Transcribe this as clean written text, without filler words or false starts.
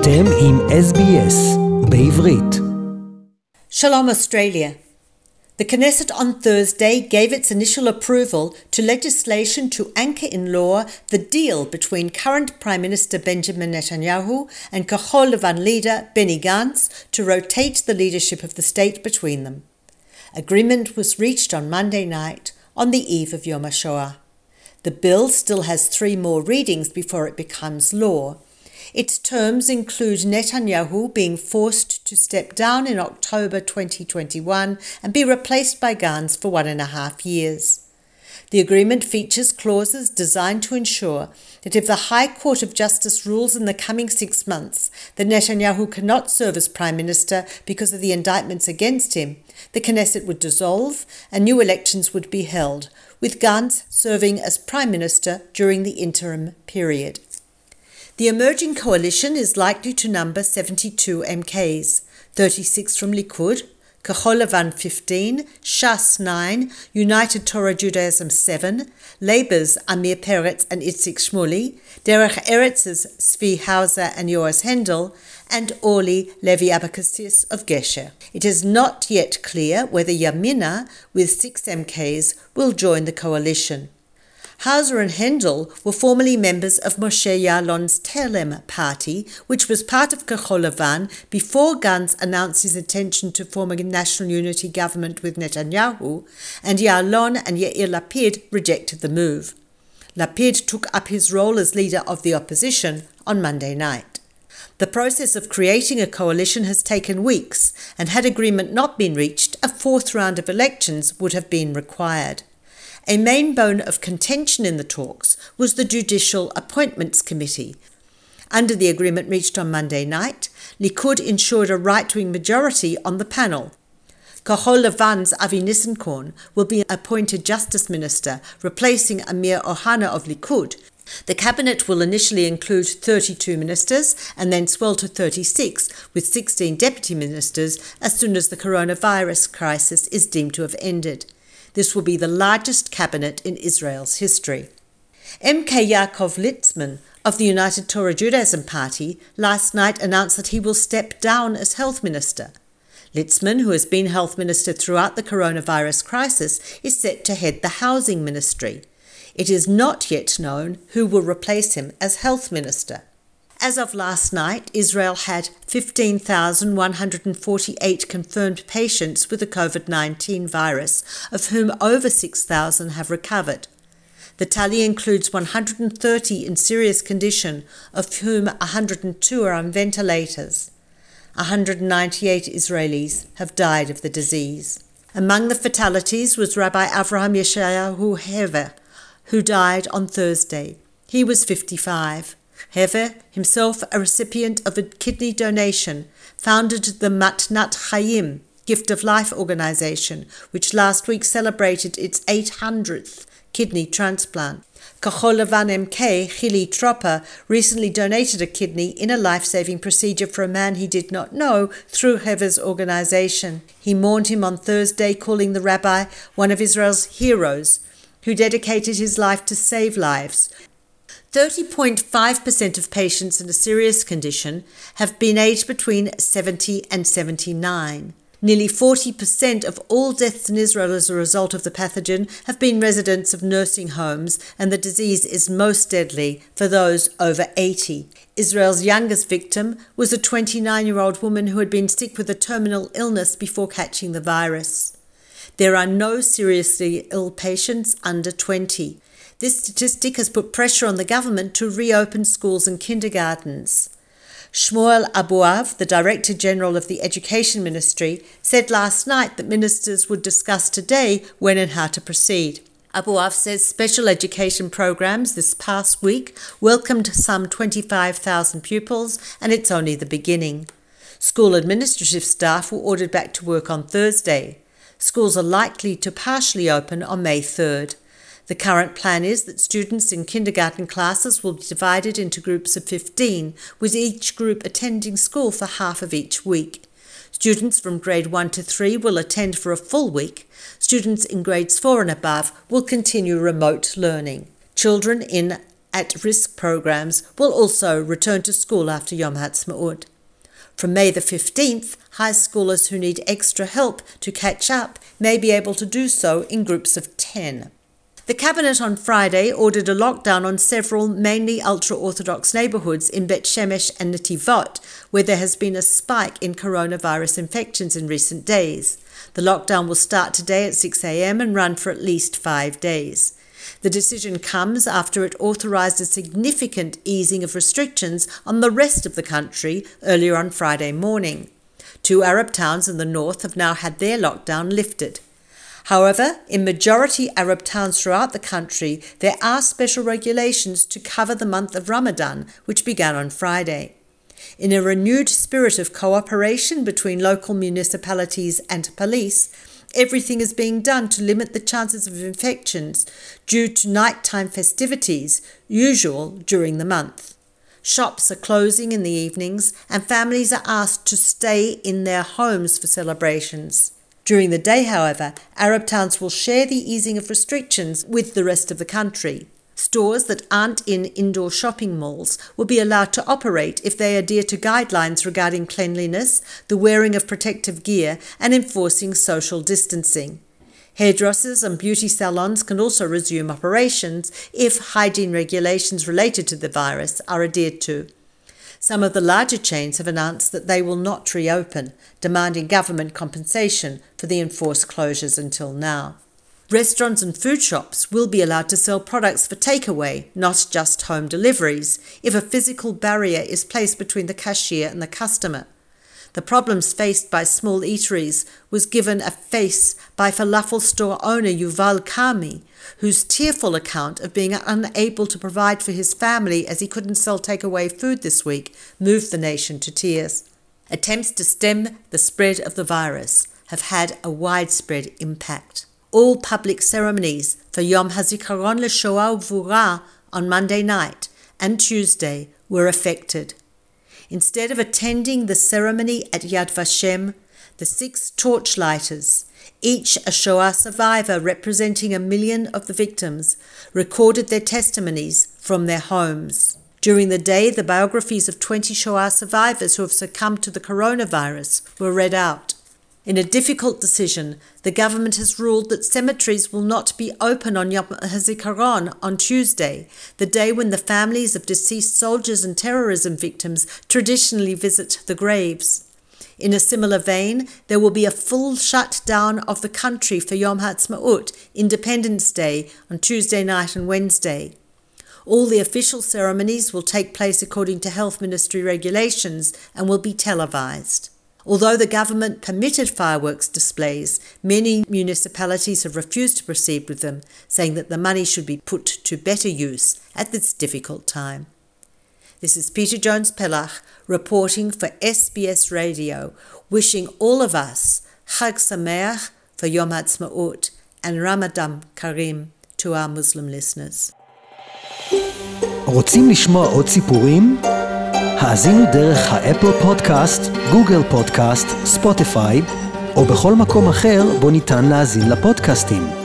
אתם עם SBS בעברית. Shalom Australia. The Knesset on Thursday gave its initial approval to legislation to anchor in law the deal between current Prime Minister Benjamin Netanyahu and Kahol Levan leader Benny Gantz to rotate the leadership of the state between them. Agreement was reached on Monday night on the eve of Yom HaShoah. The bill still has 3 more readings before it becomes law. Its terms include Netanyahu being forced to step down in October 2021 and be replaced by Gantz for 1.5 years. The agreement features clauses designed to ensure that if the High Court of Justice rules in the coming 6 months that Netanyahu cannot serve as Prime Minister because of the indictments against him, the Knesset would dissolve and new elections would be held, with Gantz serving as Prime Minister during the interim period. The emerging coalition is likely to number 72 MKs, 36 from Likud, Kahol Levan 15, Shas 9, United Torah Judaism 7, Labour's Amir Peretz and Itzik Shmuli, Derech Eretz's Zvi Hauser and Yoaz Hendel, and Orly Levi Abakassis of Gesher. It is not yet clear whether Yamina, with 6 MKs, will join the coalition. Hauser and Hendel were formerly members of Moshe Ya'alon's Telem party, which was part of Kahol Levan before Gantz announced his intention to form a national unity government with Netanyahu, and Ya'alon and Yair Lapid rejected the move. Lapid took up his role as leader of the opposition on Monday night. The process of creating a coalition has taken weeks, and had agreement not been reached, a 4th round of elections would have been required. A main bone of contention in the talks was the Judicial Appointments Committee. Under the agreement reached on Monday night, Likud ensured a right-wing majority on the panel. Kahol Levan's Avi Nissenkorn will be appointed Justice Minister, replacing Amir Ohana of Likud. The cabinet will initially include 32 ministers and then swell to 36, with 16 deputy ministers as soon as the coronavirus crisis is deemed to have ended. This will be the largest cabinet in Israel's history. MK Yaakov Litzman of the United Torah Judaism Party last night announced that he will step down as health minister. Litzman, who has been health minister throughout the coronavirus crisis, is set to head the housing ministry. It is not yet known who will replace him as health minister. As of last night, Israel had 15,148 confirmed patients with the COVID-19 virus, of whom over 6,000 have recovered. The tally includes 130 in serious condition, of whom 102 are on ventilators. 198 Israelis have died of the disease. Among the fatalities was Rabbi Avraham Yeshayahu Hever, who died on Thursday. He was 55. Hever, himself a recipient of a kidney donation, founded the Matnat Chaim Gift of Life organization, which last week celebrated its 800th kidney transplant. Kahol Levan MK Chili Tropper recently donated a kidney in a life-saving procedure for a man he did not know through Hever's organization. He mourned him on Thursday, calling the rabbi one of Israel's heroes, who dedicated his life to save lives. 30.5% of patients in a serious condition have been aged between 70 and 79. Nearly 40% of all deaths in Israel as a result of the pathogen have been residents of nursing homes, and the disease is most deadly for those over 80. Israel's youngest victim was a 29-year-old woman who had been sick with a terminal illness before catching the virus. There are no seriously ill patients under 20. This statistic has put pressure on the government to reopen schools and kindergartens. Shmuel Abuav, the Director General of the Education Ministry, said last night that ministers would discuss today when and how to proceed. Abuav says special education programs this past week welcomed some 25,000 pupils, and it's only the beginning. School administrative staff were ordered back to work on Thursday. Schools are likely to partially open on May 3rd. The current plan is that students in kindergarten classes will be divided into groups of 15, with each group attending school for half of each week. Students from grade 1 to 3 will attend for a full week. Students in grades 4 and above will continue remote learning. Children in at-risk programs will also return to school after Yom Ha'atzmaut. From May the 15th, high schoolers who need extra help to catch up may be able to do so in groups of 10. The Cabinet on Friday ordered a lockdown on several mainly ultra-Orthodox neighbourhoods in Bet Shemesh and Netivot, where there has been a spike in coronavirus infections in recent days. The lockdown will start today at 6 a.m. and run for at least 5 days. The decision comes after it authorised a significant easing of restrictions on the rest of the country earlier on Friday morning. 2 Arab towns in the north have now had their lockdown lifted. However, in majority Arab towns throughout the country, there are special regulations to cover the month of Ramadan, which began on Friday. In a renewed spirit of cooperation between local municipalities and police, everything is being done to limit the chances of infections due to nighttime festivities, usual during the month. Shops are closing in the evenings and families are asked to stay in their homes for celebrations. During the day, however, Arab towns will share the easing of restrictions with the rest of the country. Stores that aren't in indoor shopping malls will be allowed to operate if they adhere to guidelines regarding cleanliness, the wearing of protective gear, and enforcing social distancing. Hairdressers and beauty salons can also resume operations if hygiene regulations related to the virus are adhered to. Some of the larger chains have announced that they will not reopen, demanding government compensation for the enforced closures until now. Restaurants and food shops will be allowed to sell products for takeaway, not just home deliveries, if a physical barrier is placed between the cashier and the customer. The problems faced by small eateries was given a face by falafel store owner Yuval Karmi, whose tearful account of being unable to provide for his family as he couldn't sell takeaway food this week moved the nation to tears. Attempts to stem the spread of the virus have had a widespread impact. All public ceremonies for Yom HaZikaron LeShoah Ugvura on Monday night and Tuesday were affected. Instead of attending the ceremony at Yad Vashem, the 6 torchlighters, each a Shoah survivor representing 1 million of the victims, recorded their testimonies from their homes. During the day, the biographies of 20 Shoah survivors who have succumbed to the coronavirus were read out. In a difficult decision, the government has ruled that cemeteries will not be open on Yom HaZikaron on Tuesday, the day when the families of deceased soldiers and terrorism victims traditionally visit the graves. In a similar vein, there will be a full shutdown of the country for Yom Ha'atzmaut, Independence Day, on Tuesday night and Wednesday. All the official ceremonies will take place according to Health Ministry regulations and will be televised. Although the government permitted fireworks displays, many municipalities have refused to proceed with them, saying that the money should be put to better use at this difficult time. This is Peter Jones-Pellach reporting for SBS Radio, wishing all of us Chag Sameach for Yom Ha'atzmaut and Ramadan Kareem to our Muslim listeners. רוצים לשמוע עוד סיפורים? האזינו דרך האפל פודקאסט, גוגל פודקאסט, ספוטיפיי, או בכל מקום אחר בו ניתן להאזין לפודקאסטים.